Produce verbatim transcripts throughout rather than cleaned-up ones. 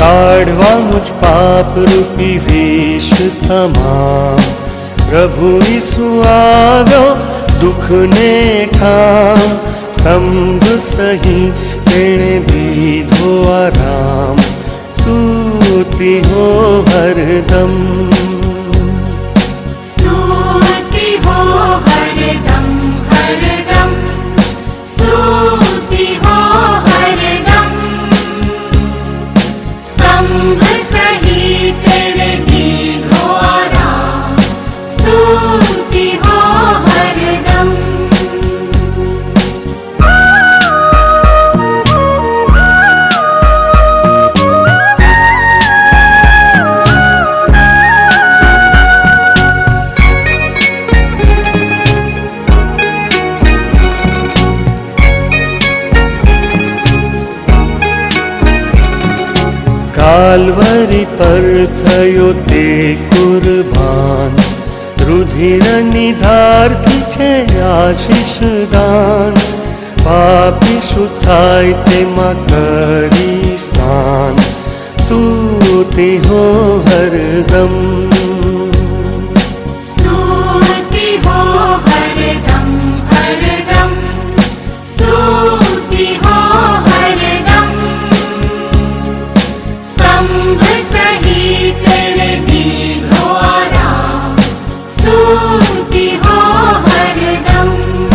काढ़वा मुझ पाप रूपी वेश तमाम, प्रभु यीशु આવ્યો દુઃખને ઠામ, સ્તંભ સહી તેણે દીધો આરામ, સ્તુતિ હો હરદમ, स्तुति हो हरदम हरदम, स्तुति हो हरदम, स्तंभ सहित तेरे दीधो आराम, स्तुति हो हरदम। કાલ્વરી પર થયો તે કુરબાન, રુધિરની ધારથી છે આશીષ દાન, પાપીશું થાય તેમાં કરી સ્નાન, સ્તુતિ હો હરદમ, स्तुति हो हरदम हरदम, स्तुति हो हरदम, स्तंभ सहित तेरे दीधो आराम, स्तुति हो हरदम।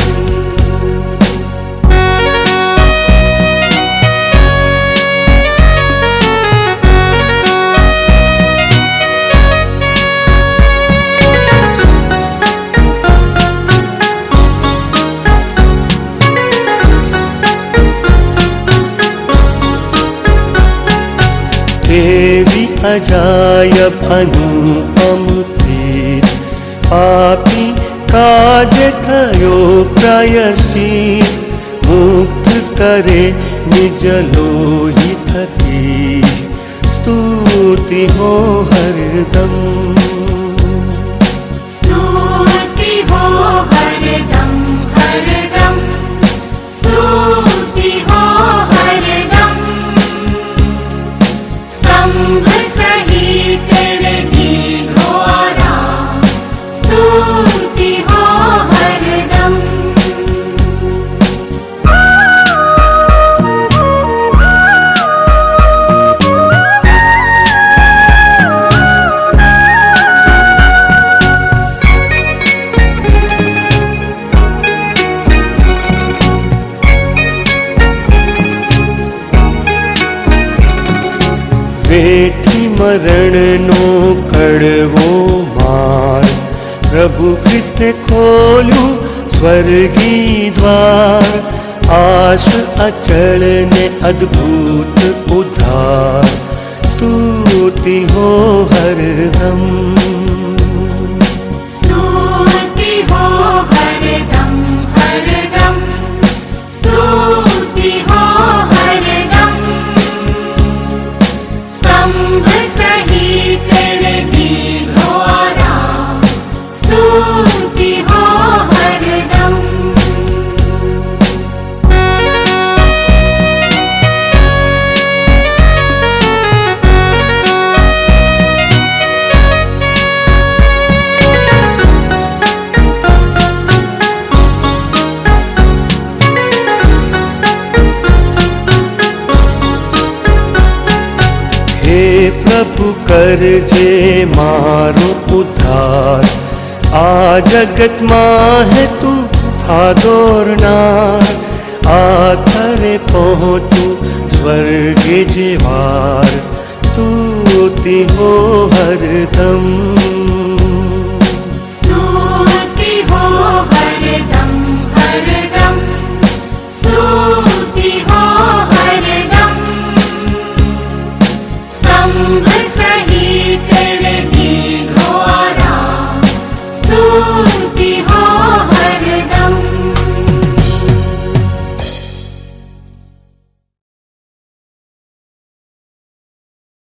देवी अजायब अनुपम प्रीत, पापी काज थयो प्रायश्चित, मुक्त करे निज लोहितथी, स्तुति हो हरदम, स्तुति हो हरदम हरदम, स्तुति हो हरदम, स्तंभ सहित तेरे दीधो आराम, स्तुति हो हरदम। વેઠી મરણનો કડવો માર, પ્રભુ ખ્રિસ્તે ખોલ્યું સ્વર્ગી દ્વાર, આશ અચળ ને અદ્ભુત ઉદ્ધાર, સ્તુતિ હો હરદમ, स्तुति हो हरदम हरदम, स्तुति हो हरदम, स्तंभ सहित तेरे दीधो आराम, स्तुति हो हरदम। हे प्रभु करजे मारो उद्धार, आ जगत मां है तू था दौरनार, आखरे पहुँचू स्वर्गे जेवार, स्तुति हो हरदम,